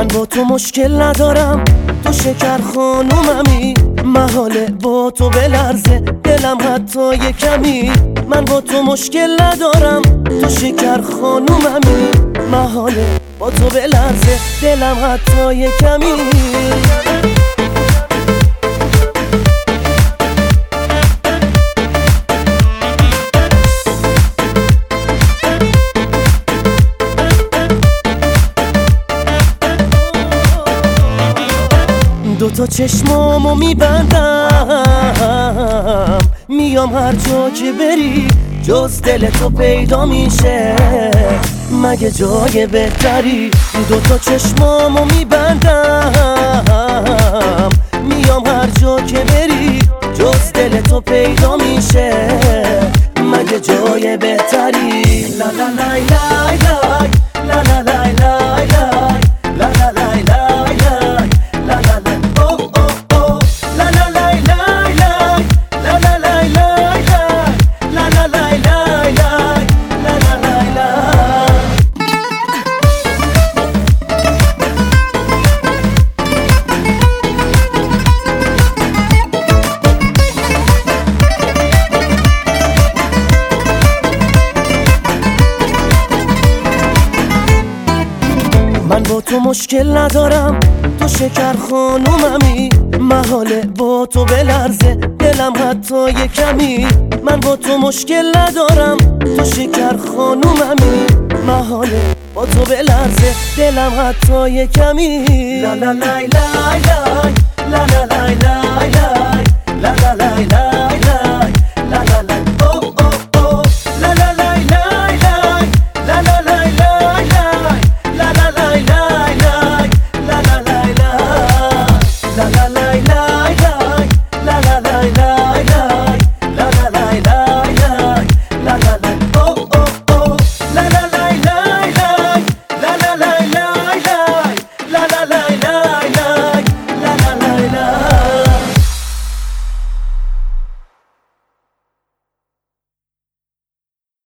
من با تو مشکل ندارم، تو شکر خانوممی، محاله با تو بلرزه دلم حتی یه کمی. من با تو مشکل ندارم، تو شکر خانوممی، محاله با تو بلرزه دلم حتی یه کمی. دوتا چشمامو میبندم، میام هر جا که بری جز دل تو پیدا میشه، مگه جای بهتری؟ دوتا چشمامو میبندم، میام هر جا که بری جز دل تو پیدا میشه، مگه جای بهتری؟ لا لا لای لای لای، لا لا لای لای لای، لا لا لای لای لای، لا لا لای. من با تو مشکل ندارم، تو شکر خانوممی، محاله با تو بلرزه دلم حتی یه کمی. من با تو مشکل ندارم، تو شکر خانوممی، محاله با تو بلرزه دلم حتی یه کمی. لا لا لای لای لای، لا لا لای لای لای، لا لا لای لای لای، لا لا لای. La la la